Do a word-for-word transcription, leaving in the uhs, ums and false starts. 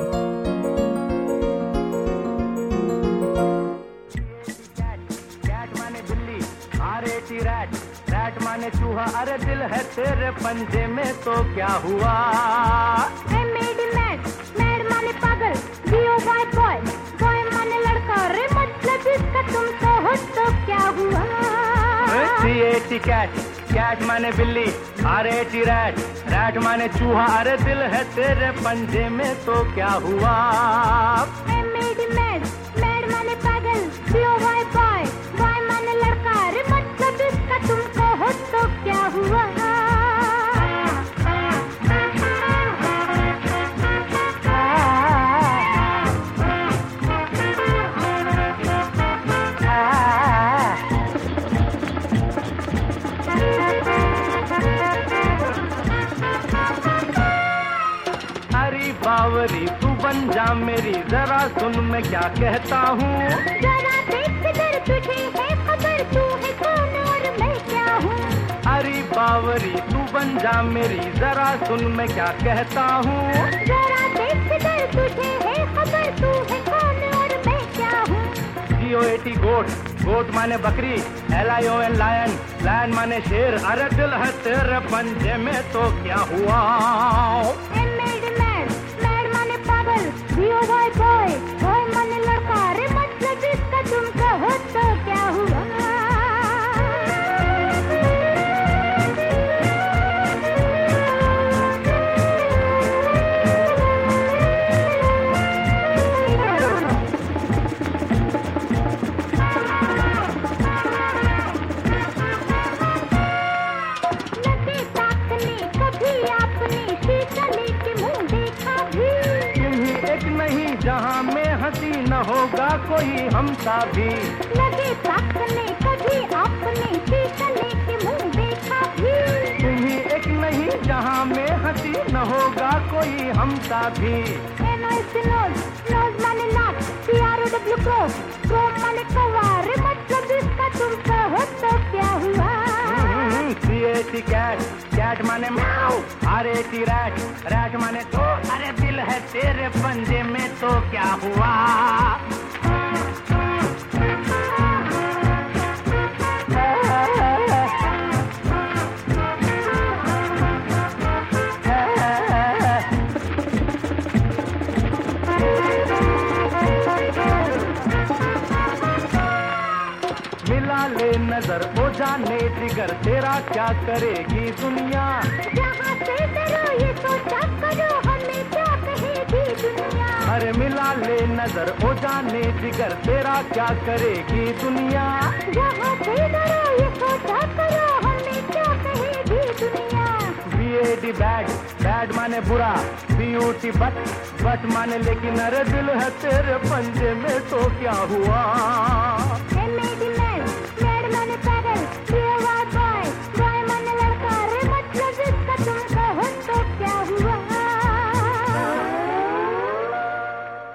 Rat rat माने चूहा, अरे दिल है तेरे पंजे में तो क्या हुआ? I made him mad, mad माने पागल, B O Y boy, boy माने लड़का, रे मतलब इसका तुमको हो तो क्या हुआ? C A T cat, cat माने बिल्ली, R A T rat, rat माने चूहा, अरे दिल है तेरे पंजे में तो क्या हुआ? I made him mad, mad माने पागल, B O Y boy, boy माने लड़का, रे मतलब इसका तुमको हो तो क्या हुआ? बावरी तू बन जा मेरी, जरा सुन मैं क्या कहता हूँ। जरा देख इधर, तुझे है खबर तू है कौन और मैं क्या हूँ। अरे बावरी तू बन जा मेरी, जरा सुन मैं क्या कहता हूँ। जरा देख इधर, तुझे है खबर तू है कौन और मैं क्या हूँ। G O A T गोट, गोट माने बकरी, L I O N lion, lion माने शेर, अरे दिल है तेरे पंजे में तो क्या हुआ? B O Y boy, boy माने लड़का, रे मतलब इसका तुमको हो तो क्या हुआ? लगे ताकने कभी आपने शीशा लेके मुंह देखा भी। नहीं जहाँ में हंसी न होगा कोई हमसा भी। लगे ताकने कभी आपने शीशा लेके मुंह देखा भी। तुम्ही एक नहीं जहाँ में हंसी न होगा कोई हमसा भी। N O S nose, nose माने नाक, C R O W क्रोव, क्रोव माने कौवा, रे मतलब इसका तुमको हो तो क्या हुआ? C A T cat, cat माने म्याऊ, R A T rat, rat माने तो, अरे दिल है तेरे पंजे में तो क्या हुआ? मिला ले नजर ओ जाने जिगर, तेरा क्या करेगी दुनिया? जहाँ से डरो ये सोचा करो, हमें क्या कहेगी दुनिया? अरे मिला ले नजर ओ जाने जिगर, तेरा क्या करेगी दुनिया? जहाँ से डरो ये सोचा करो, हमें क्या कहेगी दुनिया? B A D bad, bad माने बुरा, B U T but, but माने लेकिन, अरे दिल है तेरे पंजे में तो क्या हुआ? M A D mad, mad माने पागल,